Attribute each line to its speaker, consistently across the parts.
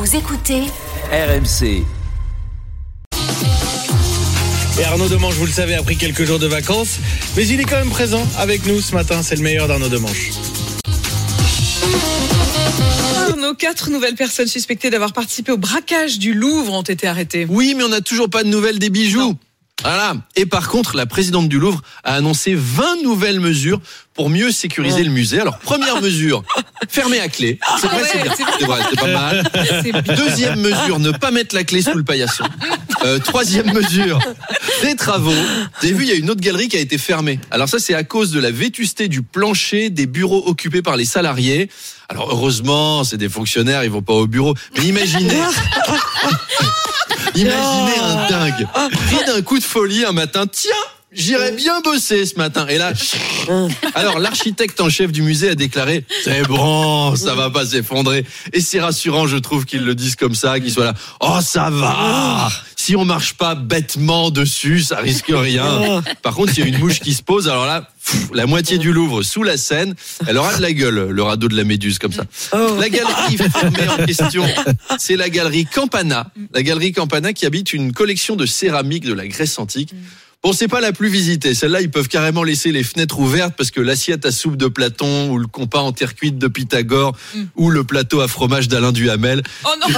Speaker 1: Vous écoutez
Speaker 2: RMC.
Speaker 3: Et Arnaud Demanche, vous le savez, a pris quelques jours de vacances, mais il est quand même présent avec nous ce matin. C'est le meilleur d'Arnaud Demanche.
Speaker 4: Arnaud, 4 nouvelles personnes suspectées d'avoir participé au braquage du Louvre ont été arrêtées.
Speaker 5: Oui, mais on n'a toujours pas de nouvelles des bijoux.
Speaker 4: Non.
Speaker 5: Voilà. Et par contre, la présidente du Louvre a annoncé 20 nouvelles mesures pour mieux sécuriser le musée. Alors, première mesure, fermer à clé. C'est vrai, c'est bien. C'est vrai, c'est pas mal.
Speaker 4: C'est bien.
Speaker 5: Deuxième mesure, ne pas mettre la clé sous le paillasson. Troisième mesure, des travaux. Vous avez vu, il y a une autre galerie qui a été fermée. Alors ça, c'est à cause de la vétusté du plancher des bureaux occupés par les salariés. Alors heureusement, c'est des fonctionnaires, ils vont pas au bureau. Mais imaginez un dingue pris d'un coup de folie un matin. Tiens, j'irais bien bosser ce matin. Et là, alors l'architecte en chef du musée a déclaré « C'est bon, ça va pas s'effondrer ». Et c'est rassurant, je trouve, qu'ils le disent comme ça, qu'ils soient là « Oh, ça va ! Si on marche pas bêtement dessus, ça risque rien. » Par contre, il y a une mouche qui se pose, alors là, la moitié du Louvre sous la Seine, elle aura de la gueule, le radeau de la Méduse, comme ça. La galerie fermée en question, c'est la galerie Campana. La galerie Campana qui habite une collection de céramique de la Grèce antique. Bon, c'est pas la plus visitée. Celle-là, ils peuvent carrément laisser les fenêtres ouvertes parce que l'assiette à soupe de Platon ou le compas en terre cuite de Pythagore ou le plateau à fromage d'Alain Duhamel.
Speaker 4: Oh non,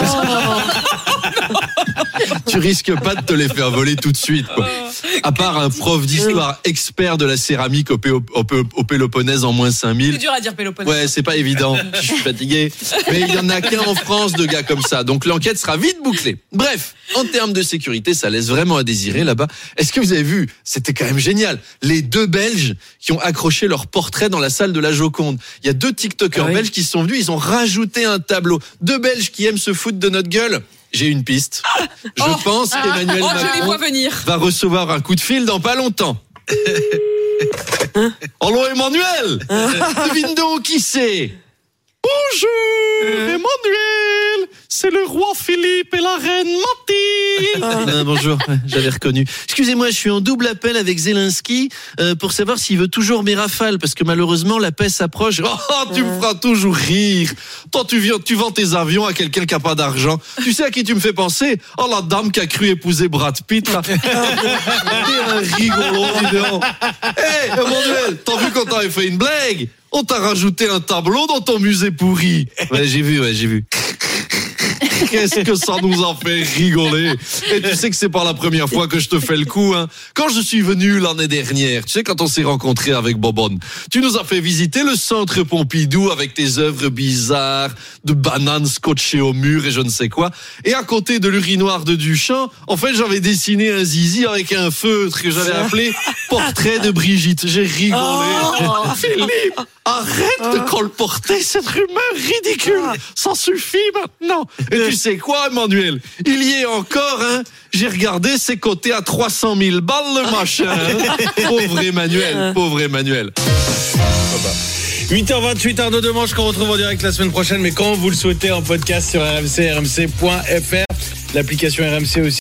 Speaker 5: Tu risques pas de te les faire voler tout de suite, quoi. À part un prof d'histoire expert de la céramique au Péloponnèse en moins 5000.
Speaker 4: c'est dur à dire Péloponnèse.
Speaker 5: Ouais, c'est pas évident. Je suis fatigué. Mais il y en a qu'un en France de gars comme ça. Donc l'enquête sera vite bouclée. Bref, en termes de sécurité, ça laisse vraiment à désirer là-bas. Est-ce que vous avez vu? C'était quand même génial. Les 2 Belges qui ont accroché leur portrait dans la salle de la Joconde. Il y a 2 TikTokers belges qui sont venus. Ils ont rajouté un tableau. 2 Belges qui aiment se foutre de notre gueule. J'ai une piste. Je pense qu'Emmanuel
Speaker 4: je les vois
Speaker 5: Macron
Speaker 4: venir.
Speaker 5: va recevoir un coup de fil dans pas longtemps. Allô Emmanuel, devine donc qui c'est? Bonjour Emmanuel, c'est le roi Philippe et la reine Mathilde. Bonjour, j'avais reconnu. Excusez-moi, je suis en double appel avec Zelensky pour savoir s'il veut toujours mes rafales, parce que malheureusement la paix s'approche. Oh, tu me feras toujours rire. Toi, tu vends tes avions à quelqu'un qui a pas d'argent. Tu sais à qui tu me fais penser? Oh, la dame qui a cru épouser Brad Pitt, là. T'es un rigolo, dis donc. Hey, Emmanuel, t'as vu quand t'avais fait une blague? On t'a rajouté un tableau dans ton musée pourri. Ouais, j'ai vu. Qu'est-ce que ça nous a fait rigoler. Et tu sais que c'est pas la première fois que je te fais le coup, hein. Quand je suis venu l'année dernière, tu sais, quand on s'est rencontrés avec Bobonne, tu nous as fait visiter le centre Pompidou avec tes œuvres bizarres de bananes scotchées au mur et je ne sais quoi. Et à côté de l'urinoir de Duchamp, en fait, j'avais dessiné un zizi avec un feutre que j'avais appelé Portrait de Brigitte. J'ai rigolé. Philippe, arrête de colporter cette rumeur ridicule. Ça suffit maintenant. Et tu sais quoi, Emmanuel? Il y est encore, hein. J'ai regardé, c'est coté à 300 000 balles le machin. Hein. Pauvre Emmanuel.
Speaker 3: 8h28, Arnaud Demanche qu'on retrouve en direct la semaine prochaine, mais quand vous le souhaitez en podcast sur rmc.fr, l'application RMC aussi.